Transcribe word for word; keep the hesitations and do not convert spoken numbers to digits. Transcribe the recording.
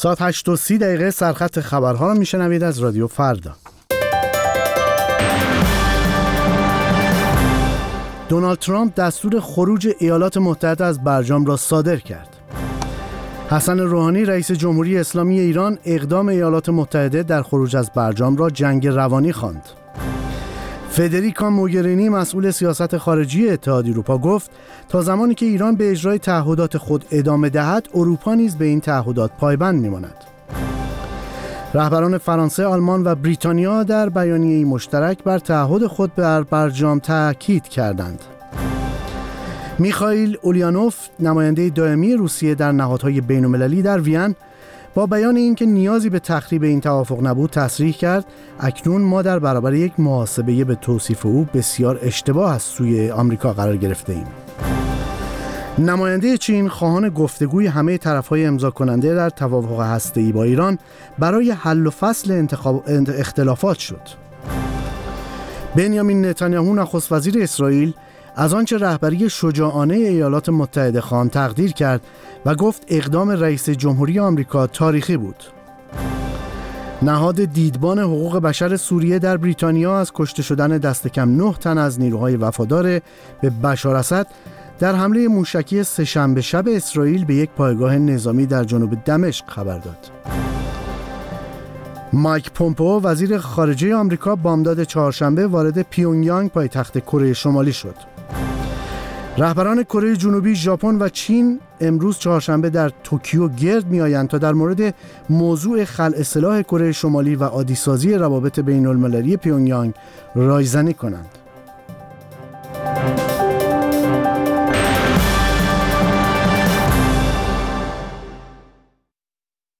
ساعت هشت و سی دقیقه سرخط خبرها رو میشنوید از رادیو فردا. دونالد ترامپ دستور خروج ایالات متحده از برجام را صادر کرد. حسن روحانی رئیس جمهوری اسلامی ایران اقدام ایالات متحده در خروج از برجام را جنگ روانی خواند. فدریکا موگرینی مسئول سیاست خارجی اتحادیه اروپا گفت تا زمانی که ایران به اجرای تعهدات خود ادامه دهد، اروپا نیز به این تعهدات پایبند میماند. رهبران فرانسه، آلمان و بریتانیا در بیانیه‌ای مشترک بر تعهد خود بر برجام تاکید کردند. میخائیل اولیانوف، نماینده دائمی روسیه در نهادهای بین‌المللی در وین، با بیان اینکه نیازی به تخریب این توافق نبود تصریح کرد اکنون ما در برابر یک محاسبه به توصیف او بسیار اشتباه از سوی آمریکا قرار گرفته ایم. نماینده چین خواهان گفتگوی همه طرف‌های امضا کننده در توافق هسته‌ای با ایران برای حل و فصل انتخاب اختلافات شد. بنیامین نتانیاهو نخست وزیر اسرائیل از آنچه رهبری شجاعانه ایالات متحده خواند تقدیر کرد و گفت اقدام رئیس جمهوری آمریکا تاریخی بود. نهاد دیدبان حقوق بشر سوریه در بریتانیا از کشته شدن دست کم نه تن از نیروهای وفادار به بشار اسد در حمله موشکی سه‌شنبه شب اسرائیل به یک پایگاه نظامی در جنوب دمشق خبر داد. مایک پومپئو وزیر خارجه آمریکا بامداد چهارشنبه وارد پیونگیانگ پایتخت کره شمالی شد. رهبران کره جنوبی، ژاپن و چین امروز چهارشنبه در توکیو گرد می‌آیند تا در مورد موضوع خلع سلاح کره شمالی و عادی‌سازی روابط بین‌المللی پیونگیانگ رایزنی کنند.